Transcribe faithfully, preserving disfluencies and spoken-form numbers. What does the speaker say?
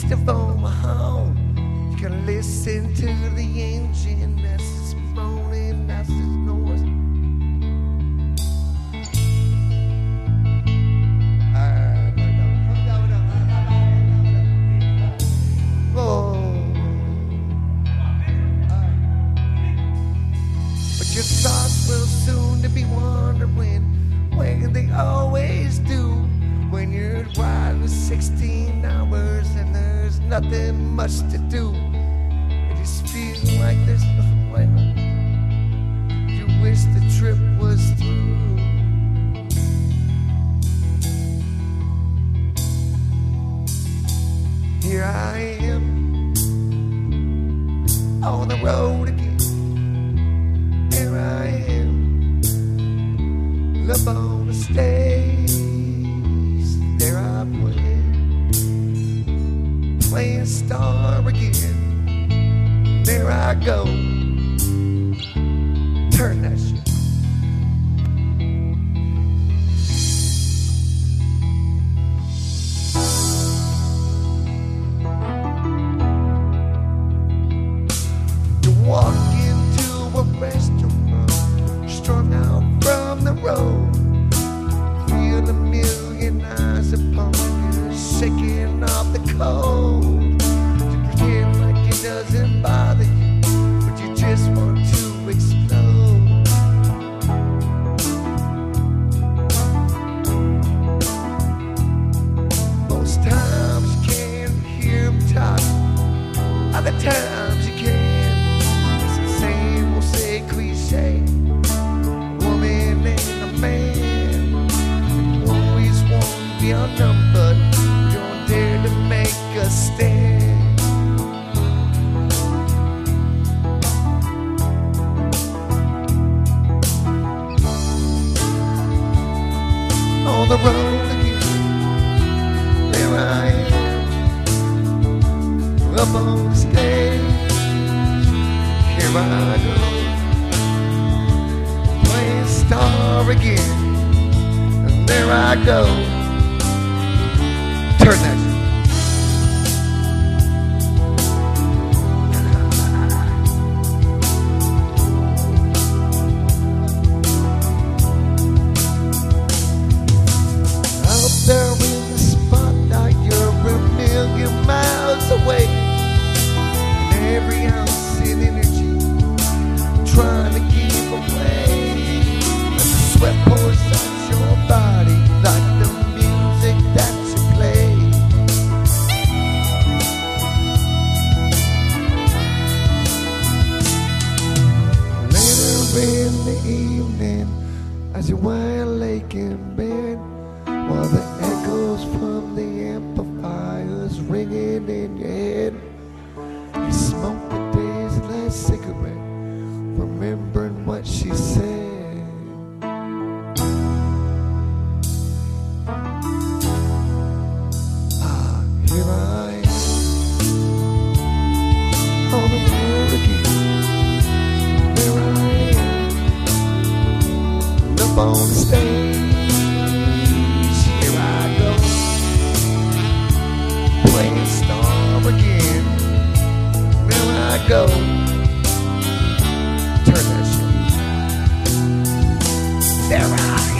east of Omaha. You can listen to the engine as it's moaning, as it's north. Your thoughts will soon to be wondering where they always do when you're riding sixteen hours and there's nothing much to do. You just feel like there's nothing left. You wish the trip was through. Here I am on the road again. Here I am, up on the stage. There I went, playing star again. There I go, turn that shit. You walk into a restaurant, strung out from the road, feel a million eyes upon you, shaking off the cold. You pretend like it doesn't bother you, but you just want to explode. Most times you can't hear them talk, other times you can. It's the same old say cliche. Woman and a man always want to be outnumbered. Don't dare to make a stand. On the road again, there I am, up on the stage. Here I go, playing star again, and there I go, turn that shit. Out there in the spotlight, you're a million miles away, and every ounce in energy trying to keep away. And the sweat pours out your body like the music that you play. Later in the evening, as you wind lake in bed, while the echoes from the amplifiers ringing in your head, you smoke the day's last cigarette, remembering what she said. Ah, here I am, on the road again. There I am, up on the stage. Here I go, playing star again. There I go, turn that shit. There I am.